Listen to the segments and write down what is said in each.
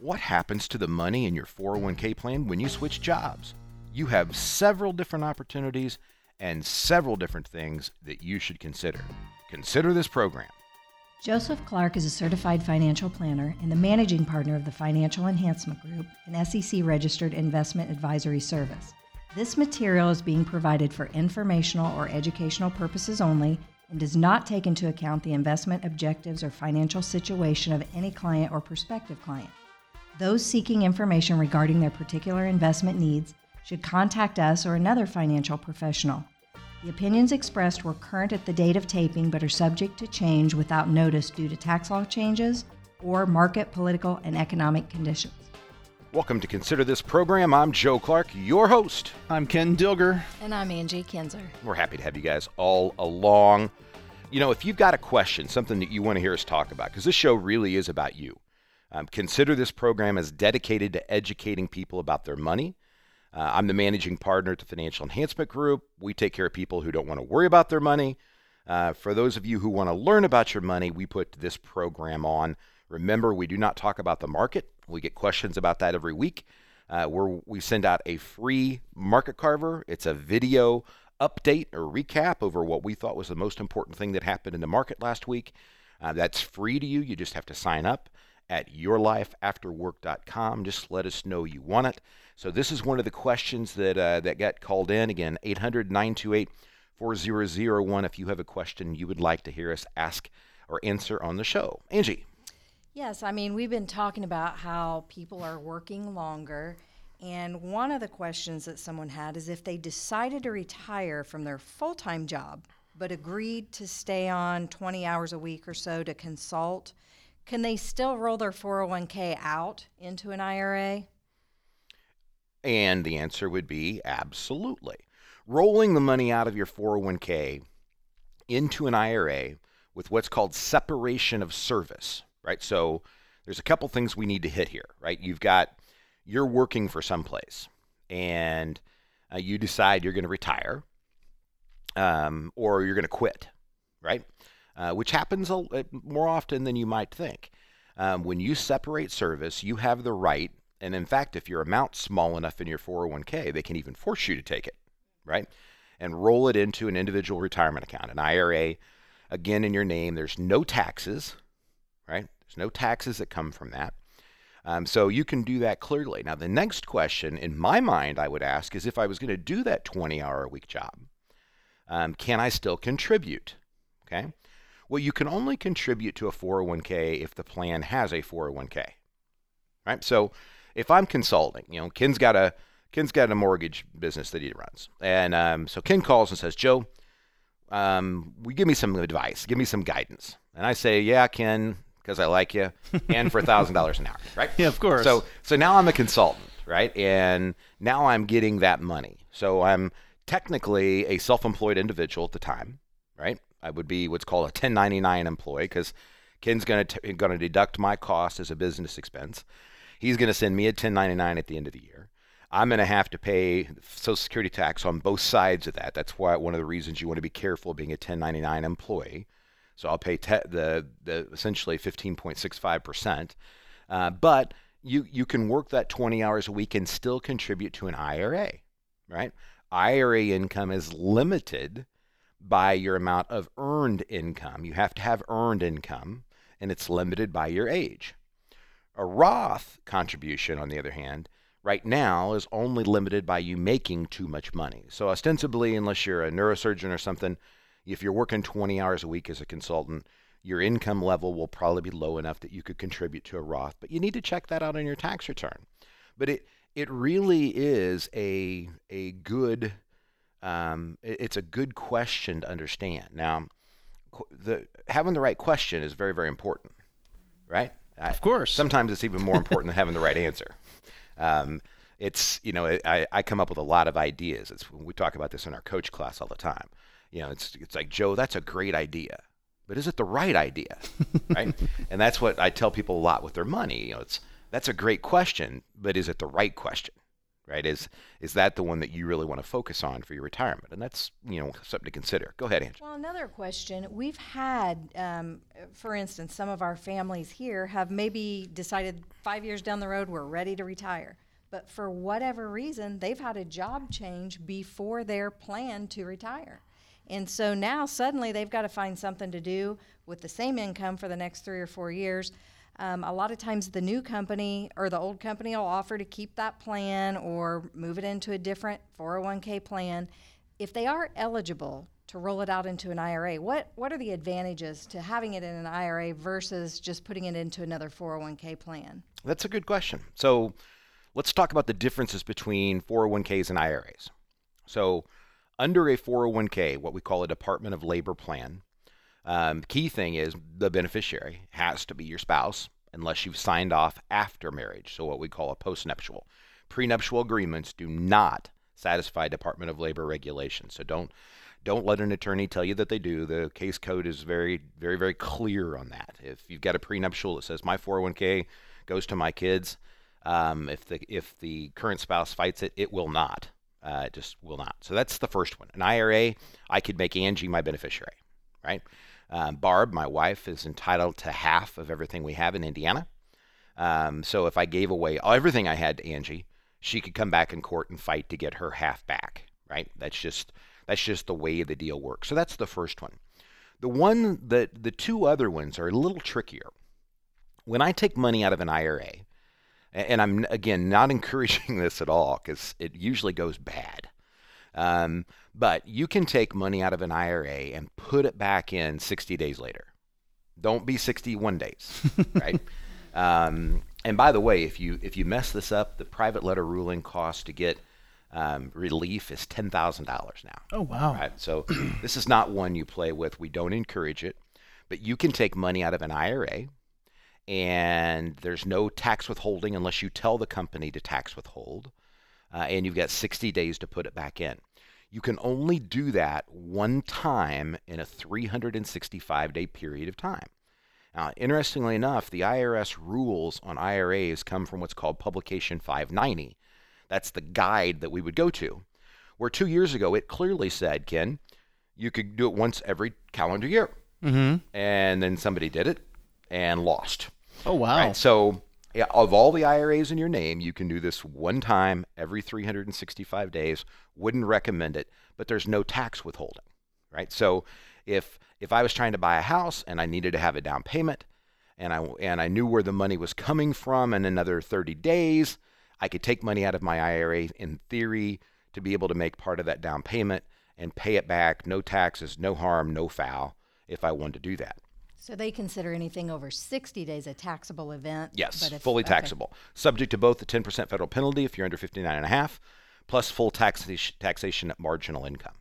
What happens to the money in your 401k plan when you switch jobs? You have several different opportunities and several different things that you should consider. Consider this program. Joseph Clark is a certified financial planner and the managing partner of the Financial Enhancement Group, an SEC-registered investment advisory service. This material is being provided for informational or educational purposes only and does not take into account the investment objectives or financial situation of any client or prospective client. Those seeking information regarding their particular investment needs should contact us or another financial professional. The opinions expressed were current at the date of taping but are subject to change without notice due to tax law changes or market, political, and economic conditions. Welcome to Consider This Program. I'm Joe Clark, your host. I'm Ken Dilger. And I'm Angie Kinzer. We're happy to have you guys all along. You know, if you've got a question, something that you want to hear us talk about, because this show really is about you. Consider This Program is dedicated to educating people about their money. I'm the managing partner at the Financial Enhancement Group. We take care of people who don't want to worry about their money. For those of you who want to learn about your money, we put this program on. Remember, we do not talk about the market. We get questions about that every week. We send out a free market carver. It's a video update or recap over what we thought was the most important thing that happened in the market last week. That's free to you. You just have to sign up at yourlifeafterwork.com. Just let us know you want it. So this is one of the questions that got called in. Again, 800-928-4001 if you have a question you would like to hear us ask or answer on the show. Angie. Yes, I mean, we've been talking about how people are working longer, and one of the questions that someone had is if they decided to retire from their full-time job but agreed to stay on 20 hours a week or so to consult, can they still roll their 401k out into an IRA? And the answer would be absolutely. Rolling the money out of your 401k into an IRA with what's called separation of service, right? So there's a couple things we need to hit here, right? You're working for someplace and you decide you're going to retire or you're going to quit, right? Which happens more often than you might think. When you separate service, you have the right, and in fact, if your amount's small enough in your 401k, they can even force you to take it, right? And roll it into an individual retirement account, an IRA, again in your name. There's no taxes, right? There's no taxes that come from that. So you can do that clearly. Now, the next question in my mind I would ask is if I was going to do that 20-hour-a-week job, can I still contribute, okay? Well, you can only contribute to a 401k if the plan has a 401k, right? So if I'm consulting, Ken's got a mortgage business that he runs. And so Ken calls and says, Joe, give me some advice, give me some guidance. And I say, yeah, Ken, because I like you, and for $1,000 an hour, right? Yeah, of course. So now I'm a consultant, right? And now I'm getting that money. So I'm technically a self-employed individual at the time, right? I would be what's called a 1099 employee because Ken's going to deduct my cost as a business expense. He's going to send me a 1099 at the end of the year. I'm going to have to pay Social Security tax on both sides of that. That's why one of the reasons you want to be careful being a 1099 employee. So I'll pay the essentially 15.65%. But you can work that 20 hours a week and still contribute to an IRA, right? IRA income is limited by your amount of earned income. You have to have earned income, and it's limited by your age. A Roth contribution, on the other hand, right now is only limited by you making too much money. So ostensibly, unless you're a neurosurgeon or something, if you're working 20 hours a week as a consultant, your income level will probably be low enough that you could contribute to a Roth. But you need to check that out on your tax return. But it really is a good it's a good question to understand. Now, having the right question is very, very important, right? Of course. Sometimes it's even more important than having the right answer. I come up with a lot of ideas. We talk about this in our coach class all the time. It's like, Joe, that's a great idea, but is it the right idea, right? And that's what I tell people a lot with their money. That's a great question, but is it the right question, right? Is that the one that you really want to focus on for your retirement? And that's, something to consider. Go ahead, Angie. Well, another question. We've had, for instance, some of our families here have maybe decided 5 years down the road we're ready to retire. But for whatever reason, they've had a job change before their plan to retire. And so now suddenly they've got to find something to do with the same income for the next 3 or 4 years. A lot of times the new company or the old company will offer to keep that plan or move it into a different 401k plan. If they are eligible to roll it out into an IRA, what are the advantages to having it in an IRA versus just putting it into another 401k plan? That's a good question. So let's talk about the differences between 401ks and IRAs. So under a 401k, what we call a Department of Labor plan, key thing is the beneficiary has to be your spouse unless you've signed off after marriage, so what we call a postnuptial. Prenuptial agreements do not satisfy Department of Labor regulations, so don't let an attorney tell you that they do. The case code is very, very, very clear on that. If you've got a prenuptial that says my 401k goes to my kids, if the current spouse fights it, it will not. It just will not. So that's the first one. An IRA, I could make Angie my beneficiary, right? Barb, my wife, is entitled to half of everything we have in Indiana. So if I gave away everything I had to Angie, she could come back in court and fight to get her half back, right? That's just the way the deal works. So that's the first one. The two other ones are a little trickier. When I take money out of an IRA, and I'm, again, not encouraging this at all because it usually goes bad. But you can take money out of an IRA and put it back in 60 days later. Don't be 61 days, right? And by the way, if you mess this up, the private letter ruling cost to get relief is $10,000 now. Oh, wow. Right? So this is not one you play with. We don't encourage it. But you can take money out of an IRA, and there's no tax withholding unless you tell the company to tax withhold. And you've got 60 days to put it back in. You can only do that one time in a 365-day period of time. Now, interestingly enough, the IRS rules on IRAs come from what's called Publication 590. That's the guide that we would go to, where 2 years ago it clearly said, Ken, you could do it once every calendar year. Mm-hmm. And then somebody did it and lost. Oh, wow. Right? So yeah, of all the IRAs in your name, you can do this one time every 365 days. Wouldn't recommend it, but there's no tax withholding, right? So if I was trying to buy a house and I needed to have a down payment and I knew where the money was coming from in another 30 days, I could take money out of my IRA in theory to be able to make part of that down payment and pay it back, no taxes, no harm, no foul, if I wanted to do that. So they consider anything over 60 days a taxable event? Yes, fully taxable. Subject to both the 10% federal penalty if you're under 59.5, plus full taxation at marginal income.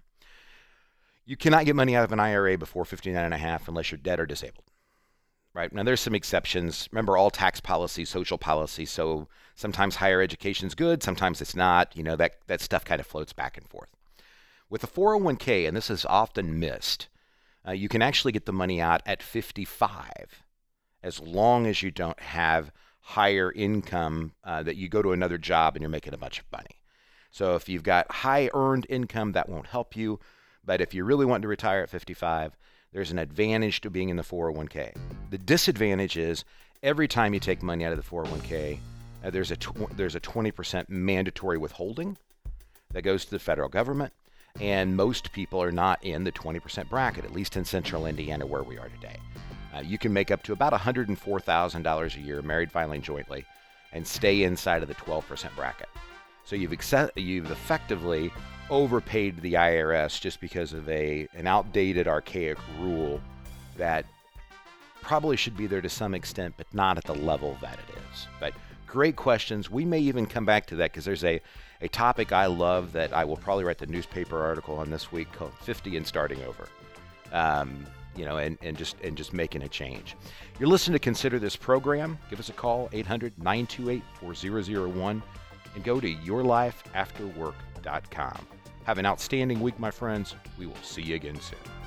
You cannot get money out of an IRA before 59.5 unless you're dead or disabled. Right? Now, there's some exceptions. Remember, all tax policy, social policy, so sometimes higher education is good, sometimes it's not. That stuff kind of floats back and forth. With a 401k, and this is often missed, you can actually get the money out at 55 as long as you don't have higher income that you go to another job and you're making a bunch of money. So if you've got high earned income, that won't help you. But if you really want to retire at 55, there's an advantage to being in the 401k. The disadvantage is every time you take money out of the 401k, there's a 20% mandatory withholding that goes to the federal government. And most people are not in the 20% bracket, at least in central Indiana where we are today. You can make up to about $104,000 a year, married filing jointly, and stay inside of the 12% bracket. So you've effectively overpaid the IRS just because of an outdated, archaic rule that probably should be there to some extent, but not at the level that it is. But great questions. We may even come back to that because there's a topic I love that I will probably write the newspaper article on this week called 50 and Starting Over. And just making a change. You're listening to Consider This program. Give us a call, 800-928-4001, and go to yourlifeafterwork.com. Have an outstanding week, my friends. We will see you again soon.